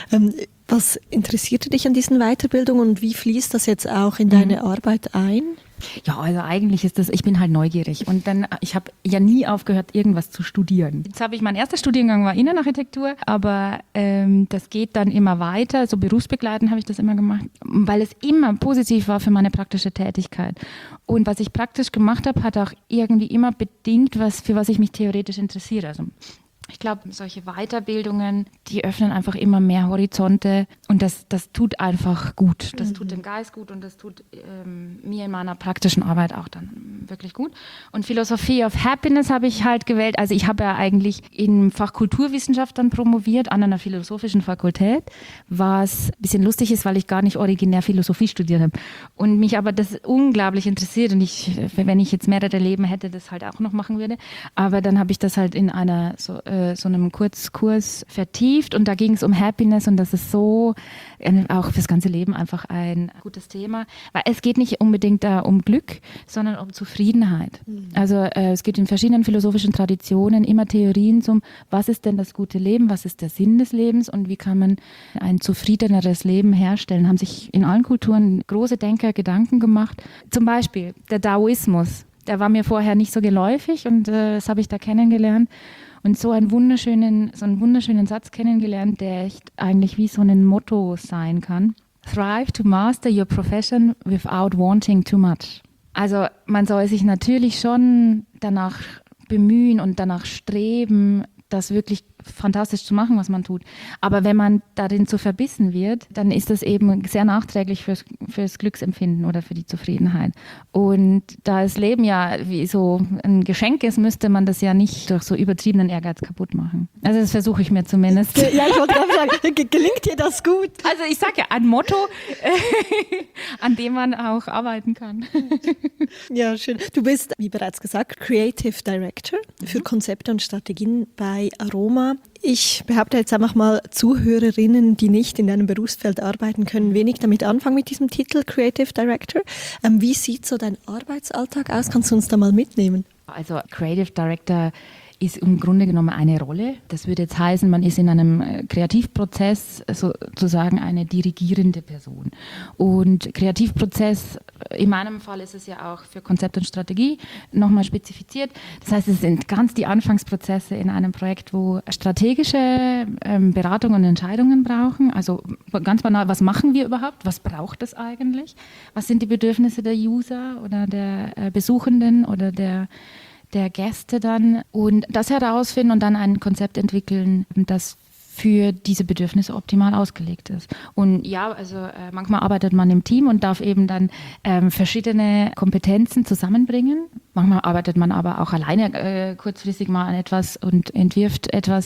Was interessierte dich an diesen Weiterbildungen und wie fließt das jetzt auch in deine Arbeit ein? Ja, also eigentlich ist ich bin halt neugierig und ich habe ja nie aufgehört, irgendwas zu studieren. Jetzt mein erster Studiengang war Innenarchitektur, aber das geht dann immer weiter, so berufsbegleitend habe ich das immer gemacht, weil es immer positiv war für meine praktische Tätigkeit. Und was ich praktisch gemacht habe, hat auch irgendwie immer bedingt, für was ich mich theoretisch interessiere. Also ich glaube, solche Weiterbildungen, die öffnen einfach immer mehr Horizonte und das tut einfach gut. Das tut dem Geist gut und das tut mir in meiner praktischen Arbeit auch dann wirklich gut. Und Philosophie of Happiness habe ich halt gewählt. Also ich habe ja eigentlich im Fach Kulturwissenschaft dann promoviert an einer philosophischen Fakultät, was ein bisschen lustig ist, weil ich gar nicht originär Philosophie studiert habe. Und mich aber das unglaublich interessiert und wenn ich jetzt mehrere Leben hätte, das halt auch noch machen würde. Aber dann habe ich das halt in einer so einem Kurzkurs vertieft und da ging es um Happiness und das ist so auch fürs ganze Leben einfach ein gutes Thema, weil es geht nicht unbedingt um Glück, sondern um Zufriedenheit. Also es gibt in verschiedenen philosophischen Traditionen immer Theorien zum, was ist denn das gute Leben, was ist der Sinn des Lebens und wie kann man ein zufriedeneres Leben herstellen. Haben sich in allen Kulturen große Denker Gedanken gemacht. Zum Beispiel der Daoismus, der war mir vorher nicht so geläufig und das habe ich da kennengelernt. Und so einen wunderschönen Satz kennengelernt, der echt eigentlich wie so ein Motto sein kann. Thrive to master your profession without wanting too much. Also man soll sich natürlich schon danach bemühen und danach streben, das wirklich fantastisch zu machen, was man tut. Aber wenn man darin zu verbissen wird, dann ist das eben sehr nachträglich fürs Glücksempfinden oder für die Zufriedenheit. Und da das Leben ja wie so ein Geschenk ist, müsste man das ja nicht durch so übertriebenen Ehrgeiz kaputt machen. Also das versuche ich mir zumindest. Ja, ich wollte gerade sagen, gelingt dir das gut? Also ich sage ja, ein Motto, an dem man auch arbeiten kann. Ja, schön. Du bist, wie bereits gesagt, Creative Director für Konzepte und Strategien bei Aroma. Ich behaupte jetzt einfach mal, Zuhörerinnen, die nicht in einem Berufsfeld arbeiten, können wenig damit anfangen mit diesem Titel Creative Director. Wie sieht so dein Arbeitsalltag aus? Kannst du uns da mal mitnehmen? Also Creative Director ist im Grunde genommen eine Rolle. Das würde jetzt heißen, man ist in einem Kreativprozess sozusagen eine dirigierende Person. Und Kreativprozess, in meinem Fall ist es ja auch für Konzept und Strategie nochmal spezifiziert. Das heißt, es sind ganz die Anfangsprozesse in einem Projekt, wo strategische Beratungen und Entscheidungen brauchen. Also ganz banal, was machen wir überhaupt? Was braucht es eigentlich? Was sind die Bedürfnisse der User oder der Besuchenden oder der Gäste dann? Und das herausfinden und dann ein Konzept entwickeln, das für diese Bedürfnisse optimal ausgelegt ist. Und ja, also manchmal arbeitet man im Team und darf eben dann verschiedene Kompetenzen zusammenbringen. Manchmal arbeitet man aber auch alleine kurzfristig mal an etwas und entwirft etwas,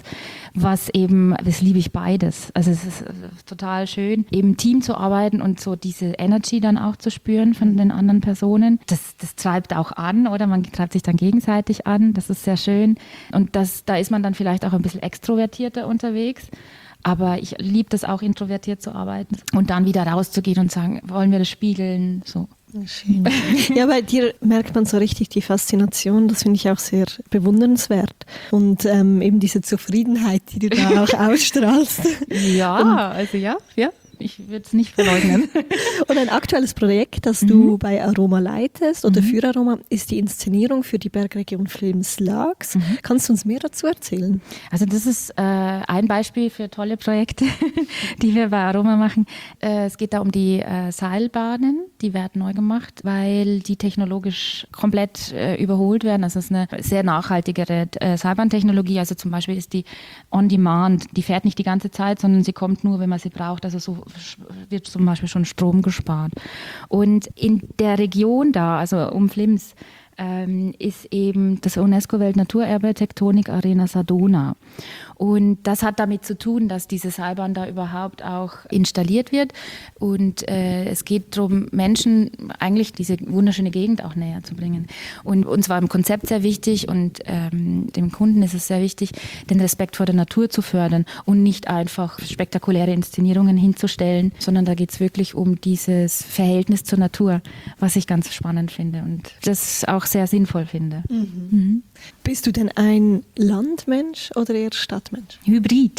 das liebe ich beides. Also es ist total schön, im Team zu arbeiten und so diese Energy dann auch zu spüren von den anderen Personen. Das treibt auch an, oder? Man treibt sich dann gegenseitig an. Das ist sehr schön. Und da ist man dann vielleicht auch ein bisschen extrovertierter unterwegs. Aber ich liebe das auch, introvertiert zu arbeiten und dann wieder rauszugehen und sagen, wollen wir das spiegeln? So. Schön. Ja, bei dir merkt man so richtig die Faszination, das finde ich auch sehr bewundernswert. Und eben diese Zufriedenheit, die du da auch ausstrahlst. Ja, ich würde es nicht verleugnen. Und ein aktuelles Projekt, das du bei Aroma leitest oder für Aroma, ist die Inszenierung für die Bergregion Flims-Laax. Kannst du uns mehr dazu erzählen? Also das ist ein Beispiel für tolle Projekte, die wir bei Aroma machen. Es geht da um die Seilbahnen, die werden neu gemacht, weil die technologisch komplett überholt werden. Also es ist eine sehr nachhaltigere Seilbahntechnologie. Also zum Beispiel ist die On-Demand, die fährt nicht die ganze Zeit, sondern sie kommt nur, wenn man sie braucht. Also so wird zum Beispiel schon Strom gespart. Und in der Region da, also um Flims, ist eben das UNESCO-Weltnaturerbe Tektonik Arena Sadona. Und das hat damit zu tun, dass diese Seilbahn da überhaupt auch installiert wird. Und es geht darum, Menschen eigentlich diese wunderschöne Gegend auch näher zu bringen. Und uns war im Konzept sehr wichtig und dem Kunden ist es sehr wichtig, den Respekt vor der Natur zu fördern und nicht einfach spektakuläre Inszenierungen hinzustellen, sondern da geht es wirklich um dieses Verhältnis zur Natur, was ich ganz spannend finde und das auch sehr sinnvoll finde. Bist du denn ein Landmensch oder eher Stadtmensch? Hybrid.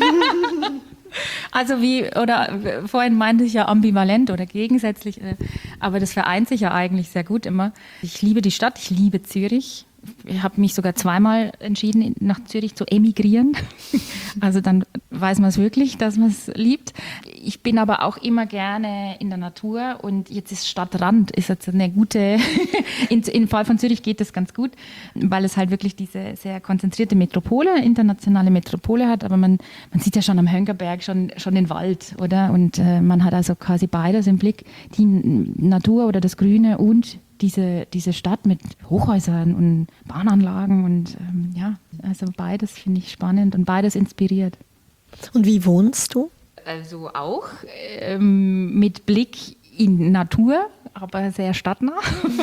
Also vorhin meinte ich ja ambivalent oder gegensätzlich, aber das vereint sich ja eigentlich sehr gut immer. Ich liebe die Stadt, ich liebe Zürich. Ich habe mich sogar zweimal entschieden, nach Zürich zu emigrieren. Also dann weiß man es wirklich, dass man es liebt. Ich bin aber auch immer gerne in der Natur und jetzt ist Stadtrand, ist jetzt eine gute, im Fall von Zürich geht das ganz gut, weil es halt wirklich diese sehr konzentrierte Metropole, internationale Metropole hat, aber man sieht ja schon am Hönckerberg schon den Wald, oder? Und man hat also quasi beides im Blick, die Natur oder das Grüne und diese Stadt mit Hochhäusern und Bahnanlagen und also beides finde ich spannend und beides inspiriert. Und wie wohnst du? Also auch mit Blick in Natur, aber sehr stadtnah.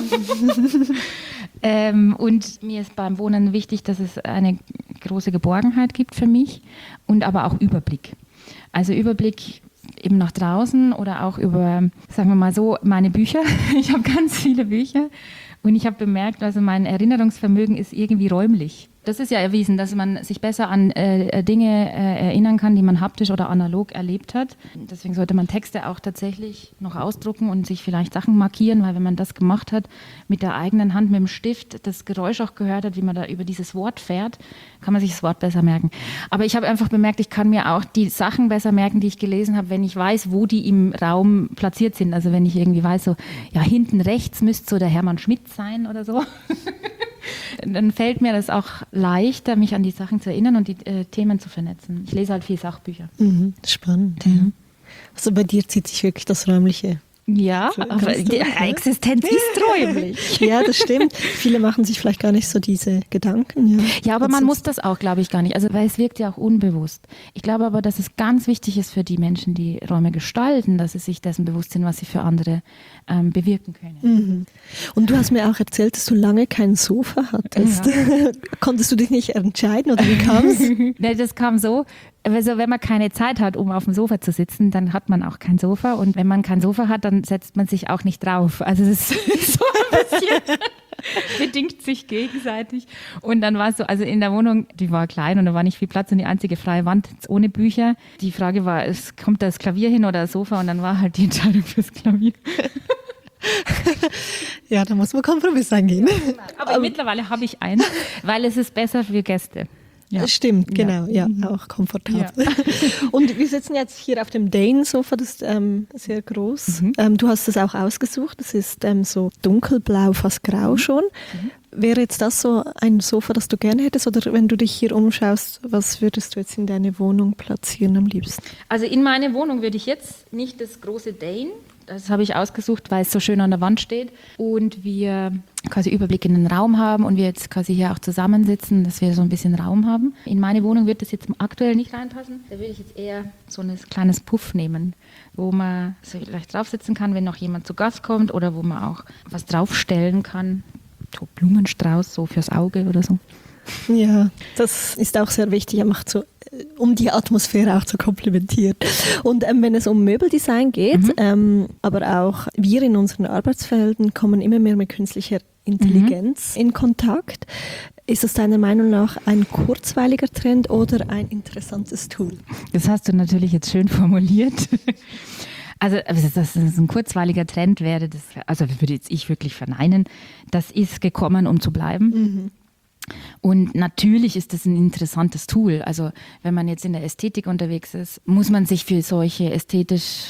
Und mir ist beim Wohnen wichtig, dass es eine große Geborgenheit gibt für mich und aber auch Überblick. Also Überblick eben nach draußen oder auch über, sagen wir mal so, meine Bücher. Ich habe ganz viele Bücher und ich habe bemerkt, also mein Erinnerungsvermögen ist irgendwie räumlich. Das ist ja erwiesen, dass man sich besser an Dinge erinnern kann, die man haptisch oder analog erlebt hat. Deswegen sollte man Texte auch tatsächlich noch ausdrucken und sich vielleicht Sachen markieren, weil wenn man das gemacht hat, mit der eigenen Hand, mit dem Stift, das Geräusch auch gehört hat, wie man da über dieses Wort fährt, kann man sich das Wort besser merken. Aber ich habe einfach bemerkt, ich kann mir auch die Sachen besser merken, die ich gelesen habe, wenn ich weiß, wo die im Raum platziert sind. Also wenn ich irgendwie weiß, so, ja, hinten rechts müsste so der Hermann Schmidt sein oder so. Dann fällt mir das auch leichter, mich an die Sachen zu erinnern und die Themen zu vernetzen. Ich lese halt viel Sachbücher. Spannend, ja. Also bei dir zieht sich wirklich das Räumliche. Ja, aber die Existenz ist räumlich. Ja, das stimmt. Viele machen sich vielleicht gar nicht so diese Gedanken. Ja, aber man muss das auch, glaube ich, gar nicht. Also, weil es wirkt ja auch unbewusst. Ich glaube aber, dass es ganz wichtig ist für die Menschen, die Räume gestalten, dass sie sich dessen bewusst sind, was sie für andere bewirken können. Und du hast mir auch erzählt, dass du lange kein Sofa hattest. Ja. Konntest du dich nicht entscheiden oder wie kam es? Nee, das kam so. Also wenn man keine Zeit hat, um auf dem Sofa zu sitzen, dann hat man auch kein Sofa. Und wenn man kein Sofa hat, dann setzt man sich auch nicht drauf. Also das ist so ein bisschen... bedingt sich gegenseitig. Und dann war es so, also in der Wohnung, die war klein und da war nicht viel Platz und die einzige freie Wand ohne Bücher. Die Frage war, kommt da das Klavier hin oder das Sofa? Und dann war halt die Entscheidung fürs Klavier. Ja, da muss man Kompromiss eingehen. Aber mittlerweile habe ich eins, weil es ist besser für Gäste. Ja. Stimmt, genau, ja, auch komfortabel. Ja. Und wir sitzen jetzt hier auf dem Dane-Sofa, das ist sehr groß. Du hast das auch ausgesucht, das ist so dunkelblau, fast grau schon. Wäre jetzt das so ein Sofa, das du gerne hättest, oder wenn du dich hier umschaust, was würdest du jetzt in deine Wohnung platzieren am liebsten? Also in meine Wohnung würde ich jetzt nicht das große Dane, das habe ich ausgesucht, weil es so schön an der Wand steht und wir quasi Überblick in den Raum haben und wir jetzt quasi hier auch zusammensitzen, dass wir so ein bisschen Raum haben. In meine Wohnung wird das jetzt aktuell nicht reinpassen. Da würde ich jetzt eher so ein kleines Puff nehmen, wo man so vielleicht drauf sitzen kann, wenn noch jemand zu Gast kommt oder wo man auch was draufstellen kann. So Blumenstrauß, so fürs Auge oder so. Ja, das ist auch sehr wichtig. Er macht so, um die Atmosphäre auch zu komplementieren. Und wenn es um Möbeldesign geht, aber auch wir in unseren Arbeitsfelden kommen immer mehr mit künstlicher Intelligenz in Kontakt. Ist das deiner Meinung nach ein kurzweiliger Trend oder ein interessantes Tool? Das hast du natürlich jetzt schön formuliert. Also, dass es ein kurzweiliger Trend wäre, also würde jetzt ich wirklich verneinen. Das ist gekommen, um zu bleiben. Und natürlich ist das ein interessantes Tool. Also wenn man jetzt in der Ästhetik unterwegs ist, muss man sich für solche ästhetisch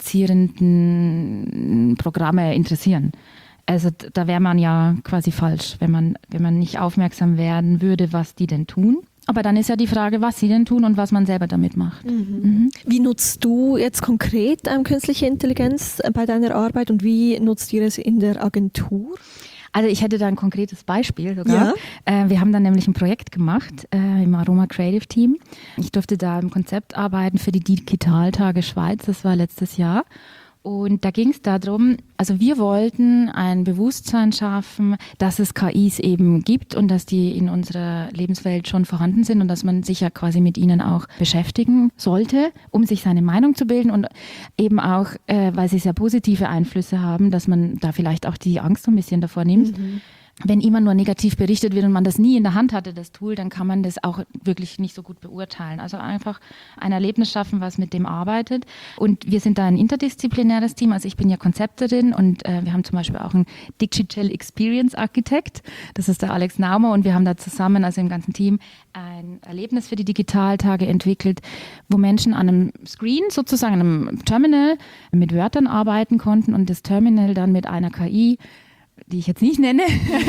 produzierenden Programme interessieren. Also da wäre man ja quasi falsch, wenn man nicht aufmerksam werden würde, was die denn tun. Aber dann ist ja die Frage, was sie denn tun und was man selber damit macht. Wie nutzt du jetzt konkret künstliche Intelligenz bei deiner Arbeit und wie nutzt ihr es in der Agentur? Also ich hätte da ein konkretes Beispiel sogar. Ja. Wir haben dann nämlich ein Projekt gemacht im Aroma Creative Team. Ich durfte da im Konzept arbeiten für die Digitaltage Schweiz, das war letztes Jahr. Und da ging es darum, also wir wollten ein Bewusstsein schaffen, dass es KIs eben gibt und dass die in unserer Lebenswelt schon vorhanden sind und dass man sich ja quasi mit ihnen auch beschäftigen sollte, um sich seine Meinung zu bilden und eben auch, weil sie sehr positive Einflüsse haben, dass man da vielleicht auch die Angst so ein bisschen davor nimmt. Wenn immer nur negativ berichtet wird und man das nie in der Hand hatte, das Tool, dann kann man das auch wirklich nicht so gut beurteilen. Also einfach ein Erlebnis schaffen, was mit dem arbeitet. Und wir sind da ein interdisziplinäres Team. Also ich bin ja Konzepterin und wir haben zum Beispiel auch einen Digital Experience Architect. Das ist der Alex Naumer und wir haben da zusammen, also im ganzen Team, ein Erlebnis für die Digitaltage entwickelt, wo Menschen an einem Screen, sozusagen einem Terminal, mit Wörtern arbeiten konnten und das Terminal dann mit einer KI, die ich jetzt nicht nenne,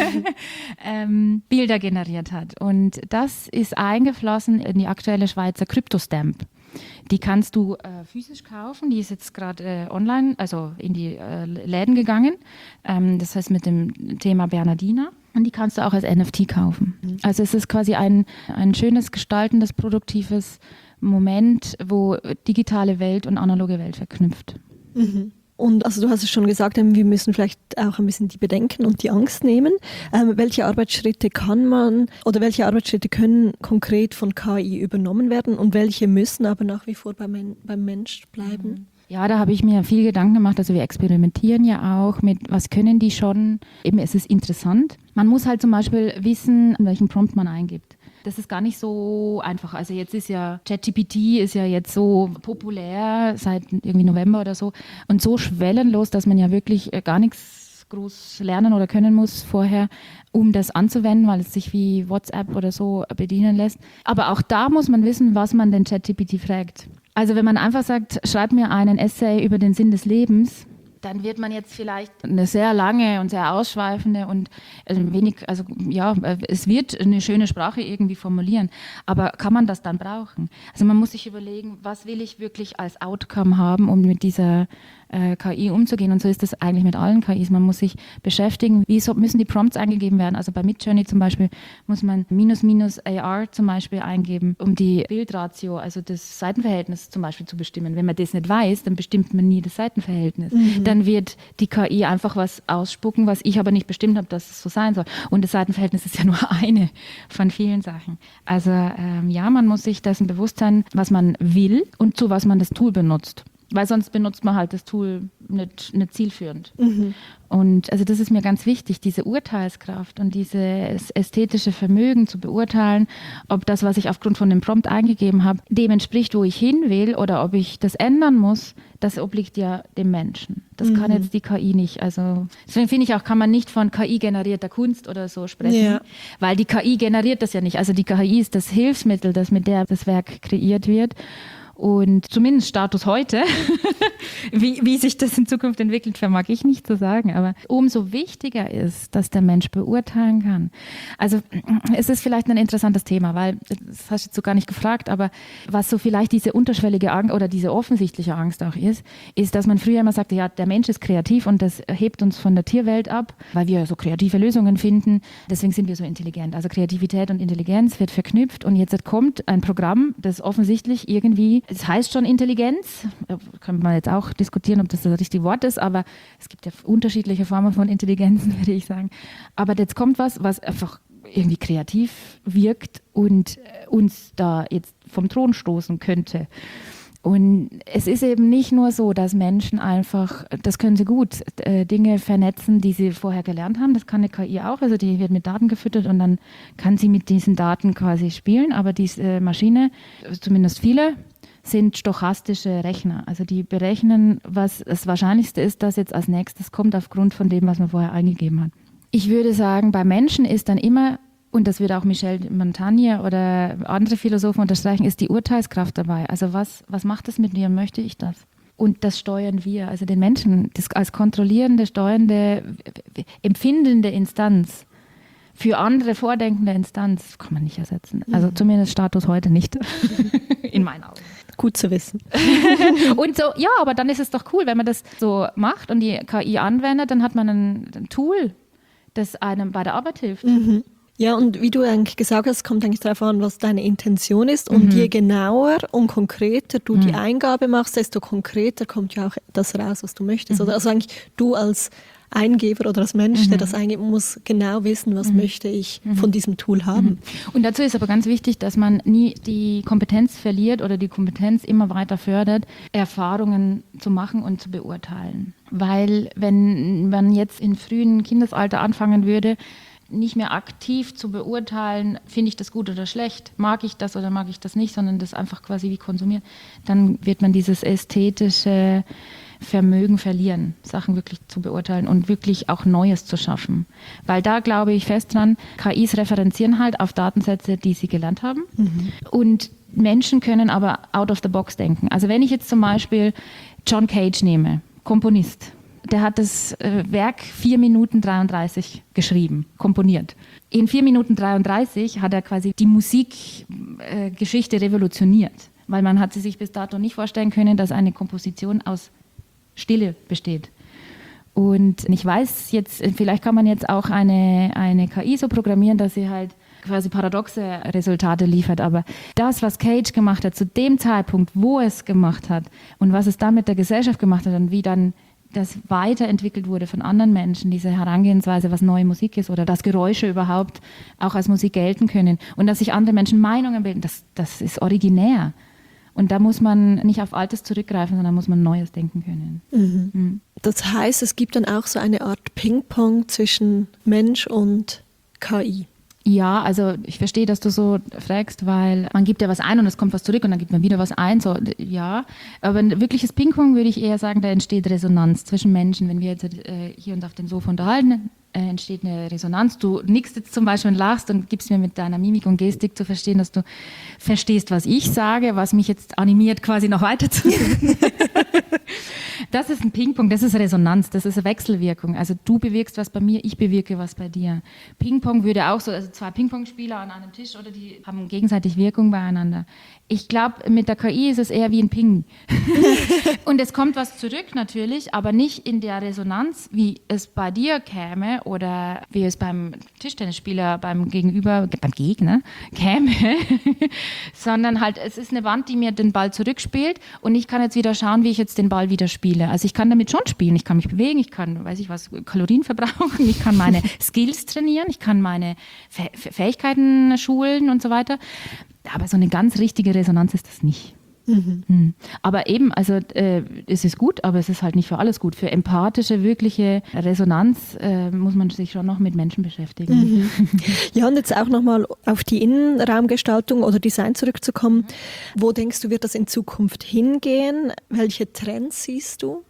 Bilder generiert hat. Und das ist eingeflossen in die aktuelle Schweizer Crypto-Stamp. Die kannst du physisch kaufen, die ist jetzt gerade online, also in die Läden gegangen. Das heißt mit dem Thema Bernardina. Und die kannst du auch als NFT kaufen. Also es ist quasi ein schönes, gestaltendes, produktives Moment, wo digitale Welt und analoge Welt verknüpft. Und also du hast es schon gesagt, wir müssen vielleicht auch ein bisschen die Bedenken und die Angst nehmen. Welche Arbeitsschritte kann man oder welche Arbeitsschritte können konkret von KI übernommen werden und welche müssen aber nach wie vor beim Mensch bleiben? Ja, da habe ich mir viel Gedanken gemacht. Also wir experimentieren ja auch mit, was können die schon. Eben, es ist interessant. Man muss halt zum Beispiel wissen, welchen Prompt man eingibt. Das ist gar nicht so einfach. Also jetzt ist ja ChatGPT ist ja jetzt so populär seit irgendwie November oder so und so schwellenlos, dass man ja wirklich gar nichts groß lernen oder können muss vorher, um das anzuwenden, weil es sich wie WhatsApp oder so bedienen lässt. Aber auch da muss man wissen, was man den ChatGPT fragt. Also wenn man einfach sagt, schreib mir einen Essay über den Sinn des Lebens, dann wird man jetzt vielleicht eine sehr lange und sehr ausschweifende und es wird eine schöne Sprache irgendwie formulieren. Aber kann man das dann brauchen? Also man muss sich überlegen, was will ich wirklich als Outcome haben, um mit dieser KI umzugehen. Und so ist das eigentlich mit allen KIs. Man muss sich beschäftigen, wieso müssen die Prompts eingegeben werden. Also bei Midjourney zum Beispiel muss man --AR zum Beispiel eingeben, um die Bildratio, also das Seitenverhältnis zum Beispiel zu bestimmen. Wenn man das nicht weiß, dann bestimmt man nie das Seitenverhältnis. Dann wird die KI einfach was ausspucken, was ich aber nicht bestimmt habe, dass es so sein soll. Und das Seitenverhältnis ist ja nur eine von vielen Sachen. Also man muss sich dessen bewusst sein, was man will und zu was man das Tool benutzt. Weil sonst benutzt man halt das Tool nicht zielführend. Und also das ist mir ganz wichtig, diese Urteilskraft und dieses ästhetische Vermögen zu beurteilen, ob das, was ich aufgrund von dem Prompt eingegeben habe, dem entspricht, wo ich hin will oder ob ich das ändern muss, das obliegt ja dem Menschen. Das kann jetzt die KI nicht. Also deswegen finde ich auch, kann man nicht von KI-generierter Kunst oder so sprechen, weil die KI generiert das ja nicht. Also die KI ist das Hilfsmittel, das mit der das Werk kreiert wird. Und zumindest Status heute, wie sich das in Zukunft entwickelt, vermag ich nicht zu sagen. Aber umso wichtiger ist, dass der Mensch beurteilen kann. Also es ist vielleicht ein interessantes Thema, weil, das hast du jetzt so gar nicht gefragt, aber was so vielleicht diese unterschwellige Angst oder diese offensichtliche Angst auch ist, dass man früher immer sagte, ja, der Mensch ist kreativ und das hebt uns von der Tierwelt ab, weil wir so kreative Lösungen finden. Deswegen sind wir so intelligent. Also Kreativität und Intelligenz wird verknüpft und jetzt kommt ein Programm, das offensichtlich irgendwie, es heißt schon Intelligenz, kann man jetzt auch diskutieren, ob das richtige Wort ist, aber es gibt ja unterschiedliche Formen von Intelligenzen, würde ich sagen. Aber jetzt kommt was einfach irgendwie kreativ wirkt und uns da jetzt vom Thron stoßen könnte. Und es ist eben nicht nur so, dass Menschen einfach, das können sie gut, Dinge vernetzen, die sie vorher gelernt haben. Das kann eine KI auch, also die wird mit Daten gefüttert und dann kann sie mit diesen Daten quasi spielen. Aber diese Maschine, zumindest viele, sind stochastische Rechner. Also die berechnen, was das Wahrscheinlichste ist, dass jetzt als nächstes kommt aufgrund von dem, was man vorher eingegeben hat. Ich würde sagen, bei Menschen ist dann immer, und das wird auch Michel Montaigne oder andere Philosophen unterstreichen, ist die Urteilskraft dabei. Also was macht das mit mir? Möchte ich das? Und das steuern wir, also den Menschen, das als kontrollierende, steuernde, empfindende Instanz für andere vordenkende Instanz kann man nicht ersetzen. Also zumindest Status heute nicht, in meinen Augen. Gut zu wissen. Und so, ja, aber dann ist es doch cool, wenn man das so macht und die KI anwendet, dann hat man ein Tool, das einem bei der Arbeit hilft. Ja, und wie du eigentlich gesagt hast, kommt eigentlich darauf an, was deine Intention ist. Und je genauer und konkreter du die Eingabe machst, desto konkreter kommt ja auch das raus, was du möchtest. Oder also eigentlich du als Eingeber oder als Mensch, der das eingibt, muss genau wissen, was möchte ich von diesem Tool haben. Und dazu ist aber ganz wichtig, dass man nie die Kompetenz verliert oder die Kompetenz immer weiter fördert, Erfahrungen zu machen und zu beurteilen. Weil wenn man jetzt im frühen Kindesalter anfangen würde, nicht mehr aktiv zu beurteilen, finde ich das gut oder schlecht, mag ich das oder mag ich das nicht, sondern das einfach quasi wie konsumieren, dann wird man dieses ästhetische Vermögen verlieren, Sachen wirklich zu beurteilen und wirklich auch Neues zu schaffen. Weil da glaube ich fest dran, KIs referenzieren halt auf Datensätze, die sie gelernt haben. Und Menschen können aber out of the box denken. Also wenn ich jetzt zum Beispiel John Cage nehme, Komponist, der hat das Werk 4 Minuten 33 geschrieben, komponiert. In 4 Minuten 33 hat er quasi die Musikgeschichte revolutioniert, weil man hat sich bis dato nicht vorstellen können, dass eine Komposition aus Stille besteht. Und ich weiß jetzt, vielleicht kann man jetzt auch eine KI so programmieren, dass sie halt quasi paradoxe Resultate liefert. Aber das, was Cage gemacht hat, zu dem Zeitpunkt, wo es gemacht hat und was es dann mit der Gesellschaft gemacht hat und wie dann das weiterentwickelt wurde von anderen Menschen, diese Herangehensweise, was neue Musik ist oder dass Geräusche überhaupt auch als Musik gelten können und dass sich andere Menschen Meinungen bilden, das ist originär. Und da muss man nicht auf Altes zurückgreifen, sondern muss man Neues denken können. Das heißt, es gibt dann auch so eine Art Ping-Pong zwischen Mensch und KI. Ja, also ich verstehe, dass du so fragst, weil man gibt ja was ein und es kommt was zurück und dann gibt man wieder was ein. So, ja, aber ein wirkliches Ping-Pong würde ich eher sagen, da entsteht Resonanz zwischen Menschen. Wenn wir jetzt hier uns auf dem Sofa unterhalten, entsteht eine Resonanz. Du nickst jetzt zum Beispiel und lachst und gibst mir mit deiner Mimik und Gestik zu verstehen, dass du verstehst, was ich sage, was mich jetzt animiert, quasi noch weiterzureden. Das ist ein Ping-Pong, das ist Resonanz, das ist eine Wechselwirkung. Also du bewirkst was bei mir, ich bewirke was bei dir. Ping-Pong würde auch so, also 2 Ping-Pong-Spieler an einem Tisch oder die haben gegenseitig Wirkung beieinander. Ich glaube, mit der KI ist es eher wie ein Ping. Und es kommt was zurück natürlich, aber nicht in der Resonanz, wie es bei dir käme oder wie es beim Tischtennisspieler, beim Gegner käme, sondern halt, es ist eine Wand, die mir den Ball zurückspielt und ich kann jetzt wieder schauen, wie ich jetzt den Ball wieder spiele. Also ich kann damit schon spielen, ich kann mich bewegen, ich kann, weiß ich was, Kalorien verbrauchen, ich kann meine Skills trainieren, ich kann meine Fähigkeiten schulen und so weiter. Aber so eine ganz richtige Resonanz ist das nicht. Aber eben, also es ist gut, aber es ist halt nicht für alles gut. Für empathische, wirkliche Resonanz muss man sich schon noch mit Menschen beschäftigen. Ja, und jetzt auch nochmal auf die Innenraumgestaltung oder Design zurückzukommen. Wo denkst du, wird das in Zukunft hingehen? Welche Trends siehst du?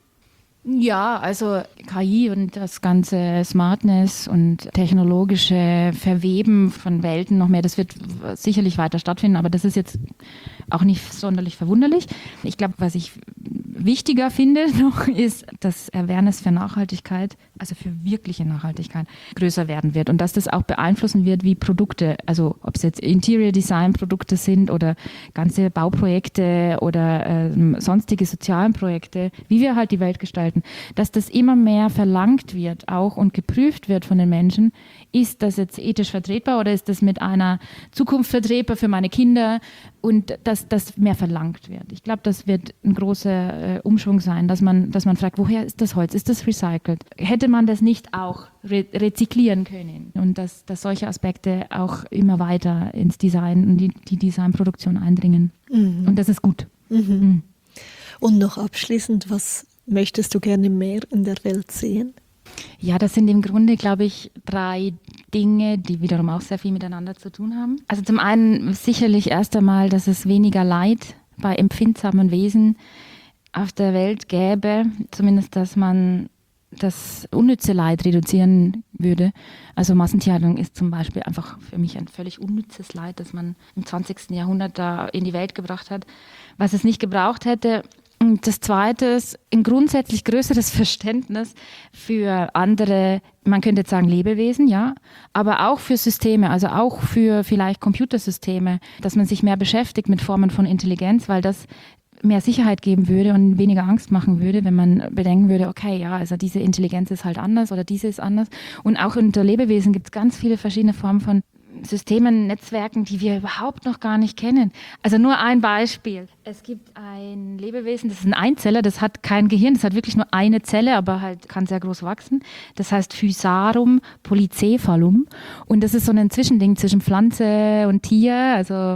Ja, also KI und das ganze Smartness und technologische Verweben von Welten noch mehr, das wird sicherlich weiter stattfinden, aber das ist jetzt auch nicht sonderlich verwunderlich. Ich glaube, was ich wichtiger finde noch, ist, dass Awareness für Nachhaltigkeit, also für wirkliche Nachhaltigkeit, größer werden wird und dass das auch beeinflussen wird, wie Produkte, also ob es jetzt Interior Design Produkte sind oder ganze Bauprojekte oder sonstige sozialen Projekte, wie wir halt die Welt gestalten, dass das immer mehr verlangt wird auch und geprüft wird von den Menschen. Ist das jetzt ethisch vertretbar oder ist das mit einer Zukunft vertretbar für meine Kinder? Und dass das mehr verlangt wird. Ich glaube, das wird ein großer Umschwung sein, dass man fragt, woher ist das Holz? Ist das recycelt? Hätte man das nicht auch rezyklieren können? Und dass solche Aspekte auch immer weiter ins Design und die Designproduktion eindringen. Und das ist gut. Und noch abschließend, was möchtest du gerne mehr in der Welt sehen? Ja, das sind im Grunde, glaube ich, 3 Dinge, die wiederum auch sehr viel miteinander zu tun haben. Also zum einen sicherlich erst einmal, dass es weniger Leid bei empfindsamen Wesen auf der Welt gäbe, zumindest, dass man das unnütze Leid reduzieren würde. Also Massentierhaltung ist zum Beispiel einfach für mich ein völlig unnützes Leid, das man im 20. Jahrhundert da in die Welt gebracht hat, was es nicht gebraucht hätte. Und das Zweite ist ein grundsätzlich größeres Verständnis für andere, man könnte jetzt sagen Lebewesen, ja, aber auch für Systeme, also auch für vielleicht Computersysteme, dass man sich mehr beschäftigt mit Formen von Intelligenz, weil das mehr Sicherheit geben würde und weniger Angst machen würde, wenn man bedenken würde, okay, ja, also diese Intelligenz ist halt anders oder diese ist anders. Und auch unter Lebewesen gibt es ganz viele verschiedene Formen von Systemen, Netzwerken, die wir überhaupt noch gar nicht kennen. Also nur ein Beispiel. Es gibt ein Lebewesen, das ist ein Einzeller, das hat kein Gehirn, das hat wirklich nur eine Zelle, aber halt kann sehr groß wachsen. Das heißt Physarum polycephalum. Und das ist so ein Zwischending zwischen Pflanze und Tier, also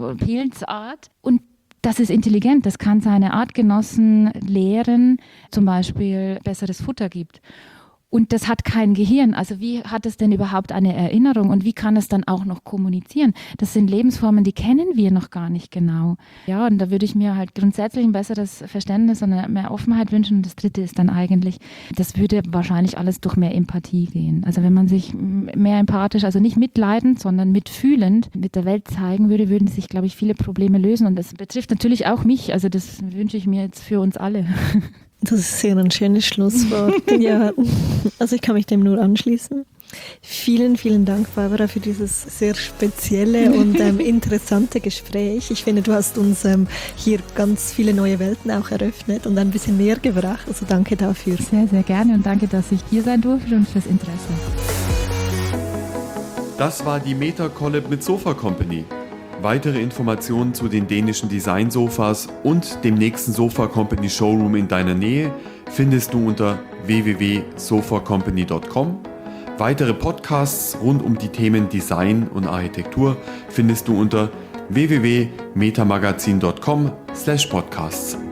Pilzart. Und das ist intelligent, das kann seine Artgenossen lehren, zum Beispiel besseres Futter gibt. Und das hat kein Gehirn. Also wie hat es denn überhaupt eine Erinnerung und wie kann es dann auch noch kommunizieren? Das sind Lebensformen, die kennen wir noch gar nicht genau. Ja, und da würde ich mir halt grundsätzlich ein besseres Verständnis und mehr Offenheit wünschen. Und das Dritte ist dann eigentlich, das würde wahrscheinlich alles durch mehr Empathie gehen. Also wenn man sich mehr empathisch, also nicht mitleidend, sondern mitfühlend mit der Welt zeigen würde, würden sich, glaube ich, viele Probleme lösen. Und das betrifft natürlich auch mich. Also das wünsche ich mir jetzt für uns alle. Das ist sehr ein schönes Schlusswort. Ja, also ich kann mich dem nur anschließen. Vielen, vielen Dank, Barbara, für dieses sehr spezielle und interessante Gespräch. Ich finde, du hast uns hier ganz viele neue Welten auch eröffnet und ein bisschen näher gebracht. Also danke dafür. Sehr, sehr gerne und danke, dass ich hier sein durfte und fürs Interesse. Das war die Meta Collab mit Sofa Company. Weitere Informationen zu den dänischen Designsofas und dem nächsten Sofa Company Showroom in deiner Nähe findest du unter www.sofacompany.com. Weitere Podcasts rund um die Themen Design und Architektur findest du unter www.metamagazin.com/podcasts.